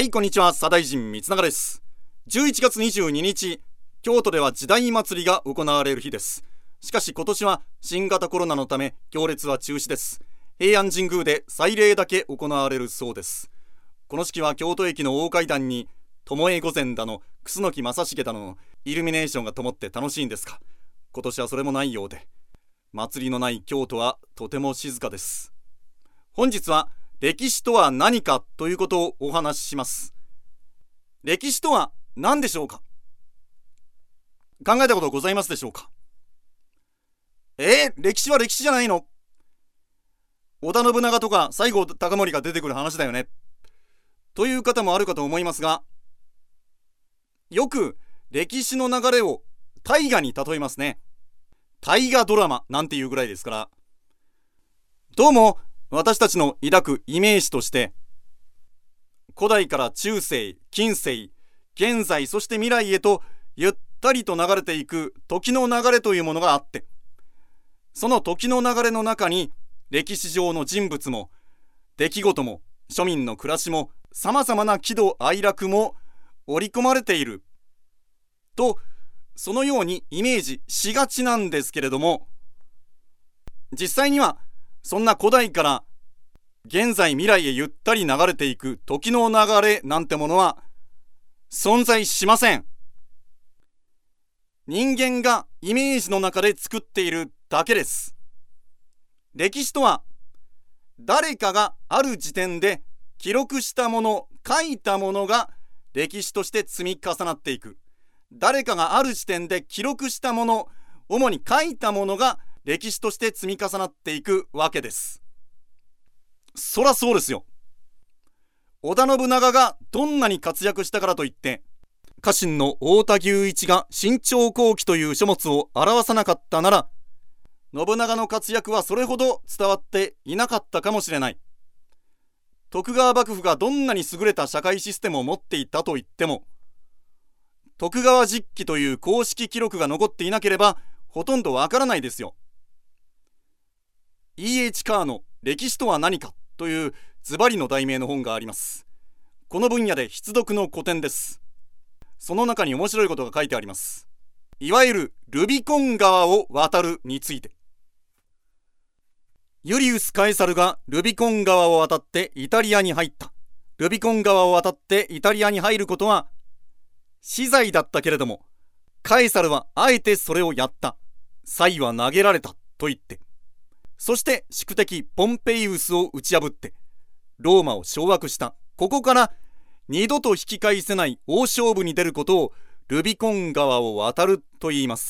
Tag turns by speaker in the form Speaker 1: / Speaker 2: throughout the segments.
Speaker 1: はい、こんにちは。左大臣光永です。11月22日、京都では時代祭りが行われる日です。しかし今年は新型コロナのため行列は中止です。平安神宮で祭礼だけ行われるそうです。この式は京都駅の大階段に巴御前だの楠木正成だのイルミネーションが灯って楽しいんですが、今年はそれもないようで、祭りのない京都はとても静かです。本日は歴史とは何かということをお話しします。歴史とは何でしょうか。考えたことございますでしょうか。歴史は歴史じゃないの。織田信長とか西郷隆盛が出てくる話だよねという方もあるかと思いますが、よく歴史の流れを大河に例えますね。大河ドラマなんていうぐらいですから、どうも私たちの抱くイメージとして、古代から中世、近世、現在、そして未来へとゆったりと流れていく時の流れというものがあって、その時の流れの中に歴史上の人物も出来事も庶民の暮らしも様々な喜怒哀楽も織り込まれていると、そのようにイメージしがちなんですけれども、実際にはそんな古代から現在未来へゆったり流れていく時の流れなんてものは存在しません。人間がイメージの中で作っているだけです。歴史とは誰かがある時点で記録したもの、書いたものが歴史として積み重なっていく。誰かがある時点で記録したもの、主に書いたものが歴史として積み重なっていくわけです。そらそうですよ。織田信長がどんなに活躍したからといって家臣の太田牛一が新朝後期という書物を表さなかったなら、信長の活躍はそれほど伝わっていなかったかもしれない。徳川幕府がどんなに優れた社会システムを持っていたと言っても、徳川実記という公式記録が残っていなければほとんどわからないですよ。E.H. カーの歴史とは何かというズバリの題名の本があります。この分野で必読の古典です。その中に面白いことが書いてあります。いわゆるルビコン川を渡るについて。ユリウス・カエサルがルビコン川を渡ってイタリアに入った。ルビコン川を渡ってイタリアに入ることは死罪だったけれども、カエサルはあえてそれをやった。才は投げられたと言って、そして宿敵ポンペイウスを打ち破ってローマを掌握した。ここから二度と引き返せない大勝負に出ることをルビコン川を渡ると言います。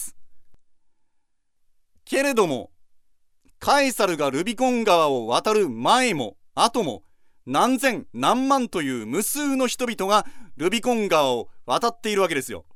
Speaker 1: けれどもカエサルがルビコン川を渡る前も後も何千何万という無数の人々がルビコン川を渡っているわけですよ。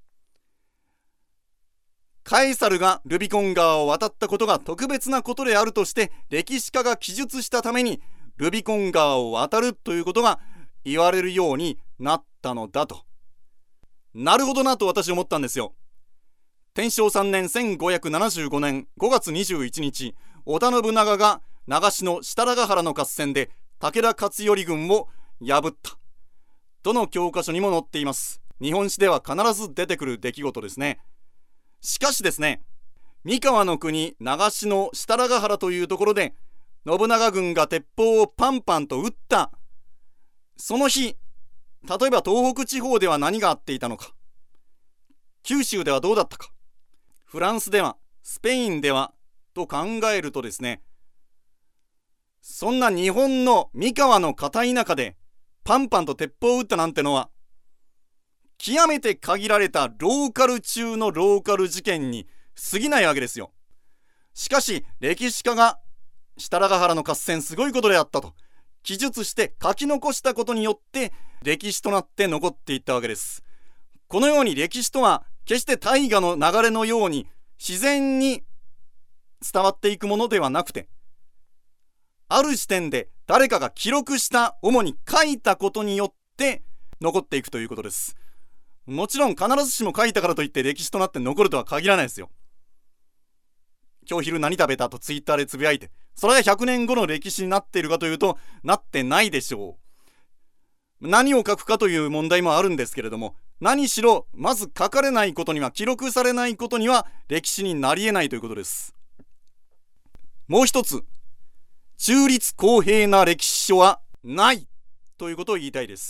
Speaker 1: カエサルがルビコン川を渡ったことが特別なことであるとして歴史家が記述したためにルビコン川を渡るということが言われるようになったのだと。なるほどなと私思ったんですよ。天正3年1575年5月21日、織田信長が長篠設楽原の合戦で武田勝頼軍を破った。どの教科書にも載っています。日本史では必ず出てくる出来事ですね。しかしですね、三河の国長篠設楽原というところで信長軍が鉄砲をパンパンと撃ったその日、例えば東北地方では何があっていたのか、九州ではどうだったか、フランスではスペインではと考えるとですね、そんな日本の三河の片田舎でパンパンと鉄砲を撃ったなんてのは極めて限られたローカル中のローカル事件に過ぎないわけですよ。しかし歴史家が設楽原の合戦すごいことであったと記述して書き残したことによって歴史となって残っていったわけです。このように歴史とは決して大河の流れのように自然に伝わっていくものではなくて、ある時点で誰かが記録した、主に書いたことによって残っていくということです。もちろん必ずしも書いたからといって歴史となって残るとは限らないですよ。今日昼何食べたとツイッターでつぶやいて、それが100年後の歴史になっているかというとなってないでしょう。 何を書くかという問題もあるんですけれども、何しろまず書かれないことには、記録されないことには歴史になり得ないということです。もう一つ、中立公平な歴史書はないということを言いたいです。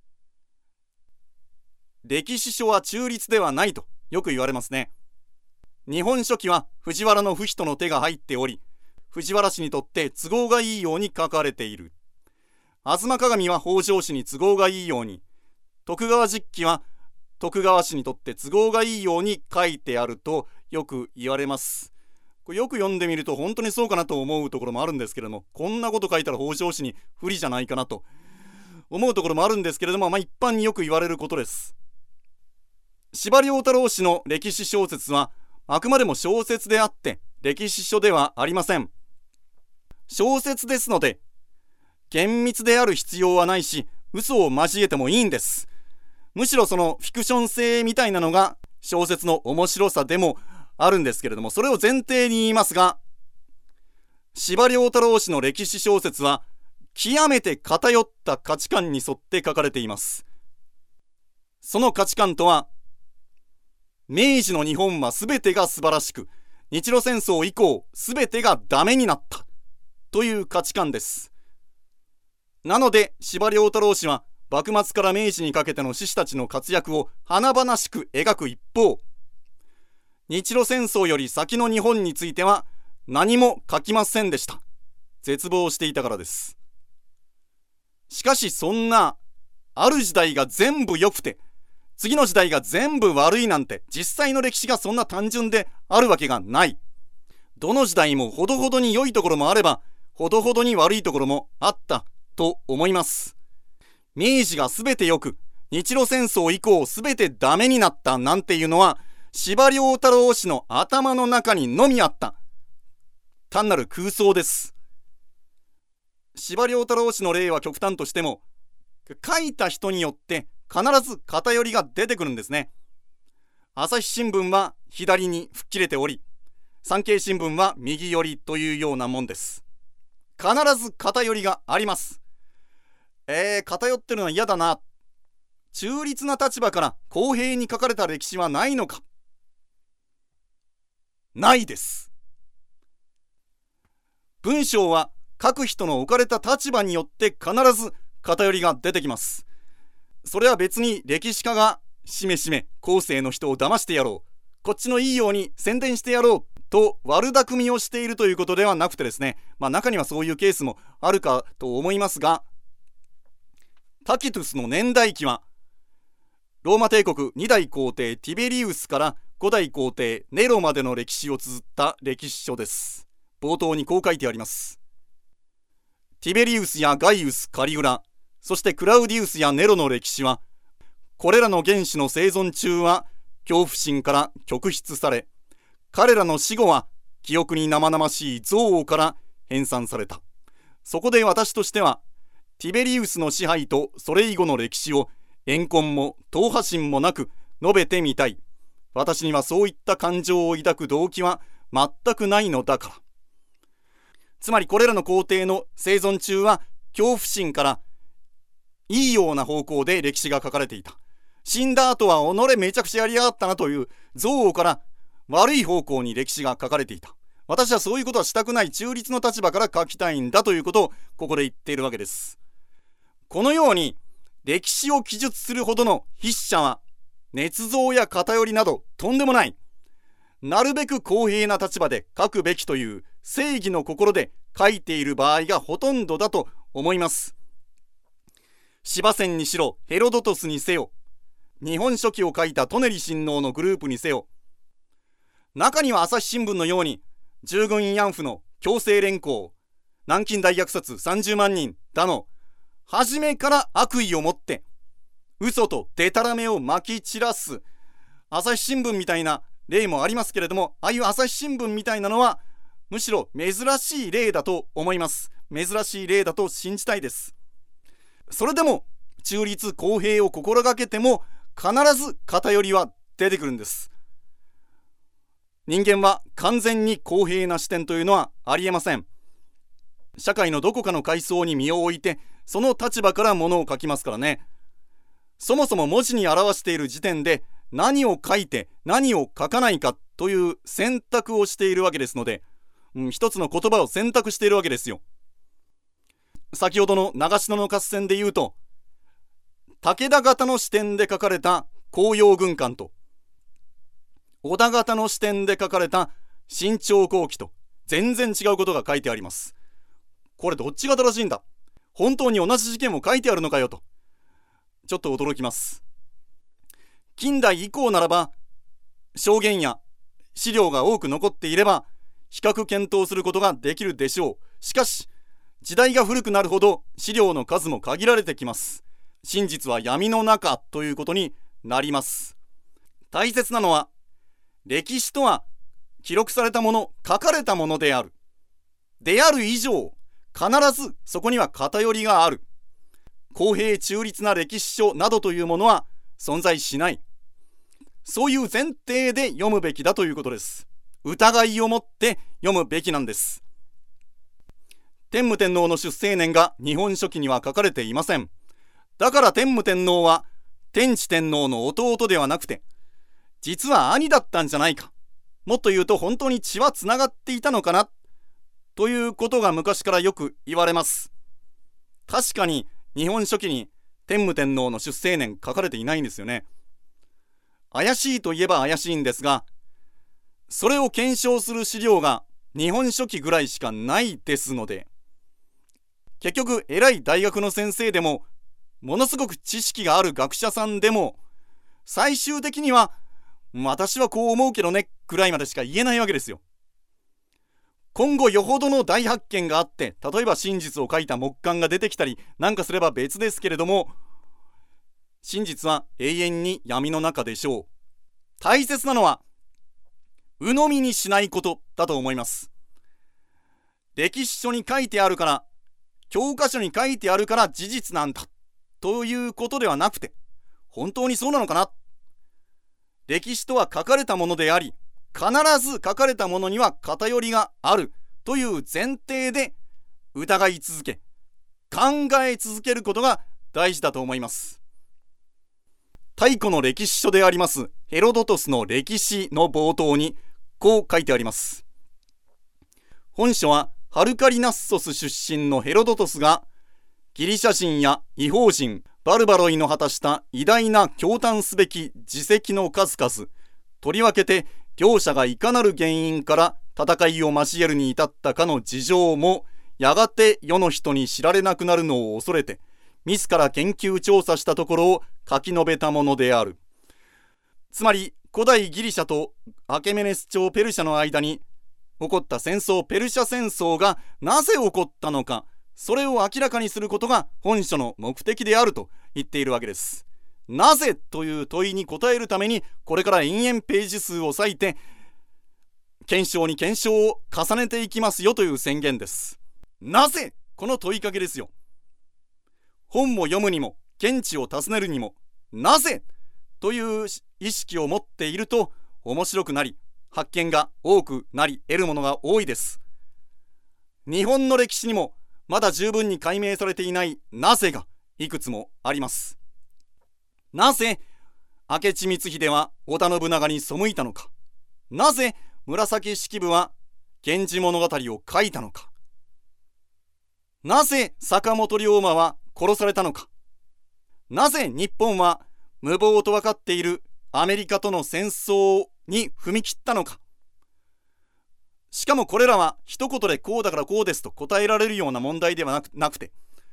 Speaker 1: 歴史書は中立ではないとよく言われますね。日本書紀は藤原不比の手が入っており、藤原氏にとって都合がいいように書かれている。吾妻鏡は北条氏に都合がいいように、徳川実記は徳川氏にとって都合がいいように書いてあるとよく言われます。これよく読んでみると本当にそうかなと思うところもあるんですけれども、こんなこと書いたら北条氏に不利じゃないかなと思うところもあるんですけれども、一般によく言われることです。司馬遼太郎氏の歴史小説はあくまでも小説であって歴史書ではありません。小説ですので厳密である必要はないし、嘘を交えてもいいんです。むしろそのフィクション性みたいなのが小説の面白さでもあるんですけれども、それを前提に言いますが、司馬遼太郎氏の歴史小説は極めて偏った価値観に沿って書かれています。その価値観とは、明治の日本は全てが素晴らしく、日露戦争以降全てがダメになったという価値観です。なので司馬遼太郎氏は幕末から明治にかけての志士たちの活躍を華々しく描く一方、日露戦争より先の日本については何も書きませんでした。絶望していたからです。しかしそんなある時代が全部良くて次の時代が全部悪いなんて、実際の歴史がそんな単純であるわけがない。どの時代もほどほどに良いところもあればほどほどに悪いところもあったと思います。明治が全て良く日露戦争以降全てダメになったなんていうのは司馬遼太郎氏の頭の中にのみあった単なる空想です。司馬遼太郎氏の例は極端としても、書いた人によって必ず偏りが出てくるんですね。朝日新聞は左に吹っ切れており、産経新聞は右寄りというようなもんです。必ず偏りがあります。偏ってるのは嫌だな。中立な立場から公平に書かれた歴史はないのか。ないです。文章は書く人の置かれた立場によって必ず偏りが出てきます。それは別に歴史家がしめしめ後世の人を騙してやろう、こっちのいいように宣伝してやろうと悪巧みをしているということではなくてですね、中にはそういうケースもあるかと思いますが、タキトゥスの年代記はローマ帝国2代皇帝ティベリウスから5代皇帝ネロまでの歴史を綴った歴史書です。冒頭にこう書いてあります。ティベリウスやガイウス、カリグラ、そしてクラウディウスやネロの歴史は、これらの元首の生存中は恐怖心から極筆され、彼らの死後は記憶に生々しい憎悪から編纂された。そこで私としてはティベリウスの支配とそれ以後の歴史を怨恨も党派心もなく述べてみたい。私にはそういった感情を抱く動機は全くないのだから。つまりこれらの皇帝の生存中は恐怖心からいいような方向で歴史が書かれていた。死んだ後は己めちゃくちゃやりやがったなという憎悪から悪い方向に歴史が書かれていた。私はそういうことはしたくない、中立の立場から書きたいんだということをここで言っているわけです。このように歴史を記述するほどの筆者は捏造や偏りなどとんでもない。なるべく公平な立場で書くべきという正義の心で書いている場合がほとんどだと思います。司馬遷にしろ、ヘロドトスにせよ、日本書紀を書いたトネリ親王のグループにせよ、中には朝日新聞のように従軍慰安婦の強制連行、南京大虐殺30万人だの、初めから悪意を持って嘘とデタラメをまき散らす朝日新聞みたいな例もありますけれども、ああいう朝日新聞みたいなのはむしろ珍しい例だと思います。珍しい例だと信じたいです。それでも中立公平を心がけても必ず偏りは出てくるんです。人間は完全に公平な視点というのはありえません。社会のどこかの階層に身を置いてその立場からものを書きますからね。そもそも文字に表している時点で何を書いて何を書かないかという選択をしているわけですので、一つの言葉を選択しているわけですよ。先ほどの長篠の合戦で言うと、武田方の視点で書かれた紅葉軍艦と織田方の視点で書かれた新朝後期と全然違うことが書いてあります。これどっちが正しいんだ、本当に同じ事件も書いてあるのかよとちょっと驚きます。近代以降ならば証言や資料が多く残っていれば比較検討することができるでしょう。しかし時代が古くなるほど資料の数も限られてきます。真実は闇の中ということになります。大切なのは、歴史とは記録されたもの、書かれたものである以上、必ずそこには偏りがある。公平中立な歴史書などというものは存在しない。そういう前提で読むべきだということです。疑いを持って読むべきなんです。天武天皇の出生年が日本書紀には書かれていません。だから天武天皇は天智天皇の弟ではなくて、実は兄だったんじゃないか、もっと言うと本当に血はつながっていたのかなということが昔からよく言われます。確かに日本書紀に天武天皇の出生年書かれていないんですよね。怪しいといえば怪しいんですが、それを検証する資料が日本書紀ぐらいしかないですので、結局偉い大学の先生でもものすごく知識がある学者さんでも最終的には私はこう思うけどねくらいまでしか言えないわけですよ。今後よほどの大発見があって、例えば真実を書いた木簡が出てきたりなんかすれば別ですけれども、真実は永遠に闇の中でしょう。大切なのは鵜呑みにしないことだと思います。歴史書に書いてあるから、教科書に書いてあるから事実なんだということではなくて、本当にそうなのかな。歴史とは書かれたものであり、必ず書かれたものには偏りがあるという前提で疑い続け、考え続けることが大事だと思います。太古の歴史書でありますヘロドトスの歴史の冒頭にこう書いてあります。本書はハルカリナッソス出身のヘロドトスがギリシャ人や異邦人バルバロイの果たした偉大な驚嘆すべき事績の数々、とりわけて両者がいかなる原因から戦いを交えるに至ったかの事情もやがて世の人に知られなくなるのを恐れて自ら研究調査したところを書き述べたものである。つまり古代ギリシャとアケメネス朝ペルシャの間に起こった戦争、ペルシャ戦争がなぜ起こったのか、それを明らかにすることが本書の目的であると言っているわけです。なぜという問いに答えるためにこれから延々ページ数を割いて検証に検証を重ねていきますよという宣言です。なぜ、この問いかけですよ。本を読むにも現地を訪ねるにもなぜという意識を持っていると面白くなり発見が多くなり得るものが多いです。日本の歴史にもまだ十分に解明されていないなぜがいくつもあります。なぜ明智光秀は織田信長に背いたのか。なぜ紫式部は源氏物語を書いたのか。なぜ坂本龍馬は殺されたのか。なぜ日本は無謀と分かっているアメリカとの戦争に踏み切ったのか。しかもこれらは一言でこうだからこうですと答えられるような問題ではなくて、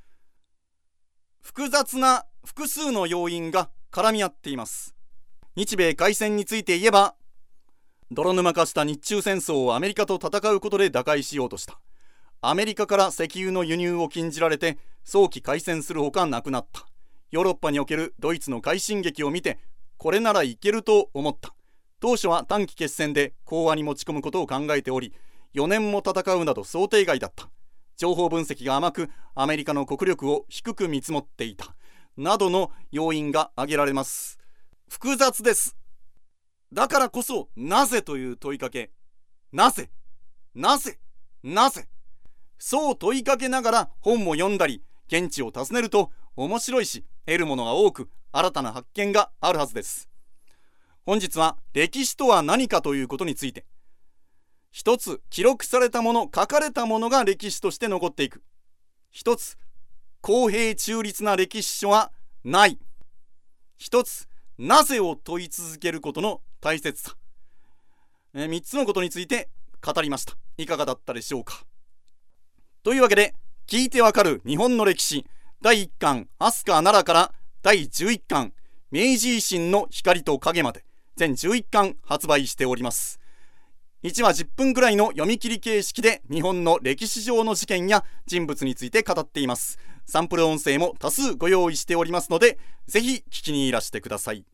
Speaker 1: 複雑な複数の要因が絡み合っています。日米開戦について言えば、泥沼化した日中戦争をアメリカと戦うことで打開しようとした。アメリカから石油の輸入を禁じられて早期開戦するほかなくなった。ヨーロッパにおけるドイツの快進撃を見て、これならいけると思った。当初は短期決戦で講和に持ち込むことを考えており、4年も戦うなど想定外だった。情報分析が甘く、アメリカの国力を低く見積もっていた。などの要因が挙げられます。複雑です。だからこそ、なぜという問いかけ。なぜなぜなぜ、そう問いかけながら本を読んだり、 現地を訪ねると面白いし、得るものが多く、新たな発見があるはずです。本日は歴史とは何かということについて、一つ記録されたもの、書かれたものが歴史として残っていく。一つ公平中立な歴史書はない。一つなぜを問い続けることの大切さ。3つのことについて語りました。いかがだったでしょうか。というわけで、聞いてわかる日本の歴史第1巻飛鳥奈良から第11巻明治維新の光と影まで全11巻発売しております。1話10分くらいの読み切り形式で日本の歴史上の事件や人物について語っています。サンプル音声も多数ご用意しておりますので、ぜひ聞きにいらしてください。